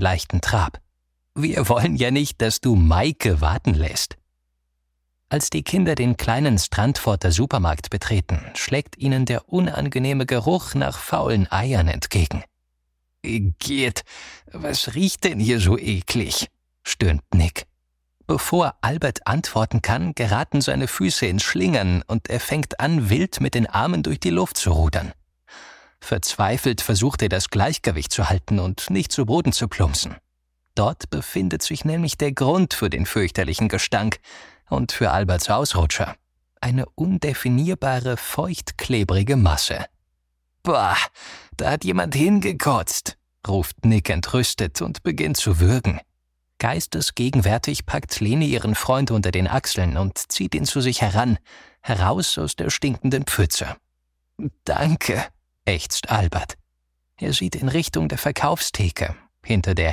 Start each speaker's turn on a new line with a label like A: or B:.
A: leichten Trab. »Wir wollen ja nicht, dass du Maike warten lässt.« Als die Kinder den kleinen Strandforter Supermarkt betreten, schlägt ihnen der unangenehme Geruch nach faulen Eiern entgegen. »Igitt, was riecht denn hier so eklig?« stöhnt Nick. Bevor Albert antworten kann, geraten seine Füße ins Schlingern und er fängt an, wild mit den Armen durch die Luft zu rudern. Verzweifelt versucht er, das Gleichgewicht zu halten und nicht zu Boden zu plumpsen. Dort befindet sich nämlich der Grund für den fürchterlichen Gestank und für Alberts Ausrutscher. Eine undefinierbare, feuchtklebrige Masse. »Boah, da hat jemand hingekotzt«, ruft Nick entrüstet und beginnt zu würgen. Geistesgegenwärtig packt Leni ihren Freund unter den Achseln und zieht ihn zu sich heran, heraus aus der stinkenden Pfütze. »Danke«, ächzt Albert. Er sieht in Richtung der Verkaufstheke, hinter der